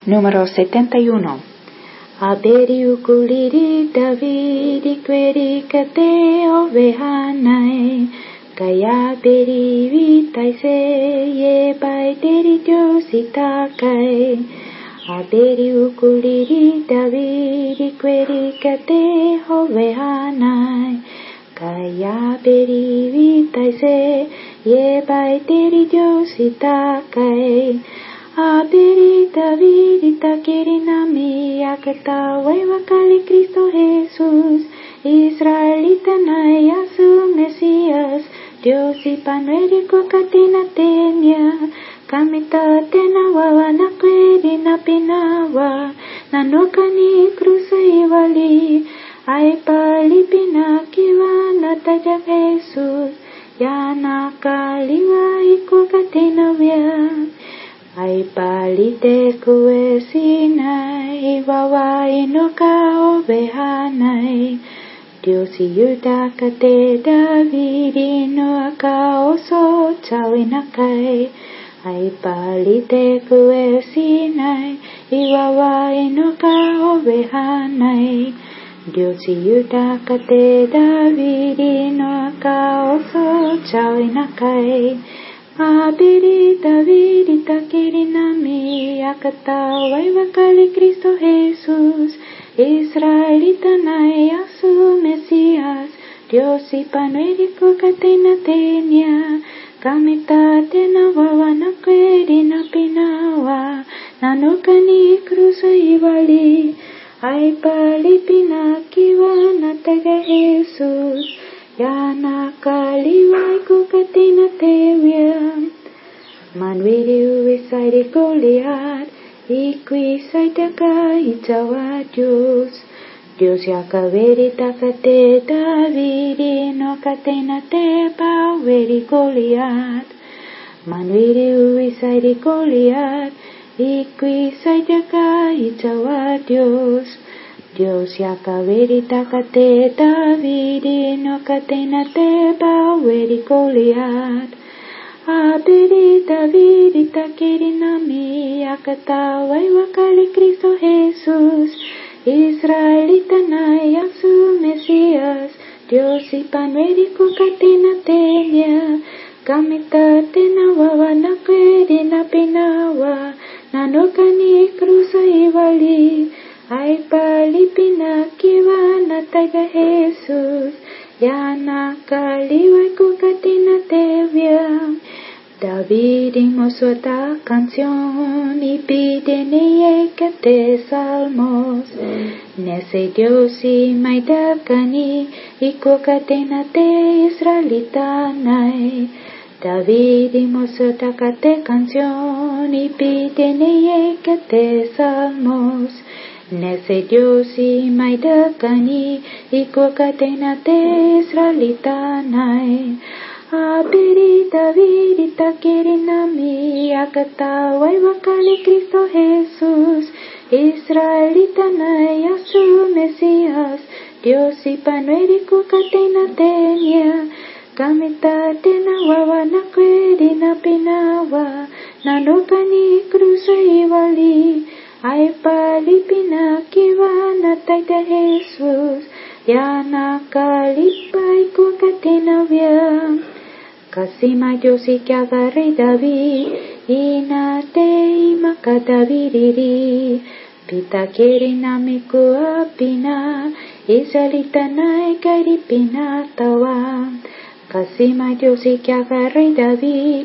Número 71. Aberi ukuliri Davidi queri kate ovehanai Kaya beri vitai se ye bai deri josita kai Aberi ukuliri Davidi queri kate ovehanai Kaya beri vitai se ye bai deri josita kai Aberi David takirinami akatawai wakali Cristo Jesús Israelita nayasu Mesías Dios y panuerico katina tenia Kamita tena wawa nakwedi napinawa Nanokani krusa iwali Ay palipina kiwa nataja Jesús Yana kaliwa iko katina wia Ay palite kuesina iwawa inoka ovehanai Dios yuda kate David inoaka oso chawinakai Ay palite kuesina iwawa inoka ovehanai Dios yuda kate David inoaka oso chawinakai Aberi David takirinami akatawai wakali Cristo Jesús Israelita nayasu Mesías Dios y panuerico katena tenia Kamita tena wawa nakwedi napinawa Nanokani krusa iwali Ay palipina kiwa nataga Jesús Yana kaliwai kukatina tewia Manwiri uwisaidi Goliat Ikwisaidaka itawa Dios Dios yakaweri takate Davidi no katena teba weri Goliat Manwiri uwisaidi Goliat Ikwisaidaka itawa Dios Dios yakaweri takate Davidi no katena teba weri Goliat Aberi David takirinami akatawai wakali Cristo Jesús Israelita nayasu Mesías Dios y panuerico katena tenia Kamita tena wawa nakwedi napinawa Nanokani krusa iwali Ay palipina kiwa nataga Jesús Yana kaliwai kukatina tewia David ingos otra canción y pide kate salmos Nese Dios y maidakani y kokatena te Israelita nai David ingos otra kate canción y pide kate salmos Nese Dios y maidakani y kokatena te Israelita nai Aberi David takirinami akatawai wakali Cristo Jesús Israelita nayasu Mesías Dios y panuerico katena tenia Kamita tena wawa nakwedi napinawa Nanokani krusa iwali Ay palipina kiwa nataga Jesús Yana kalipai kukatina wia Kasima Yosi que agarre David Inate imaka Davidiri Pita kirinamiku apina Israelita nai karipina tawa Kasima Yosi que agarre David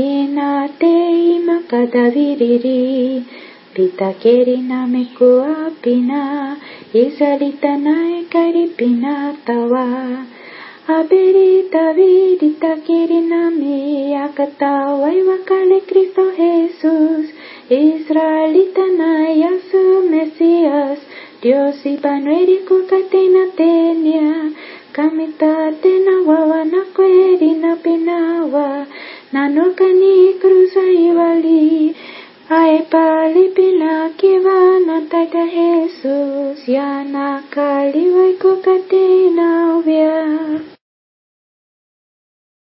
Inate imaka Davidiri Pita kirinamiku apina Israelita nai karipina tawa Aberi David takirinami akatawai wakali Cristo Jesús Israelita nayasu Mesías Dios y panuerico katena tenia Kamita tena wawa nakwedi napinawa Nanokani krusa iwali Ay palipina kiwa nataga Jesús Yana kaliwai kukatina wia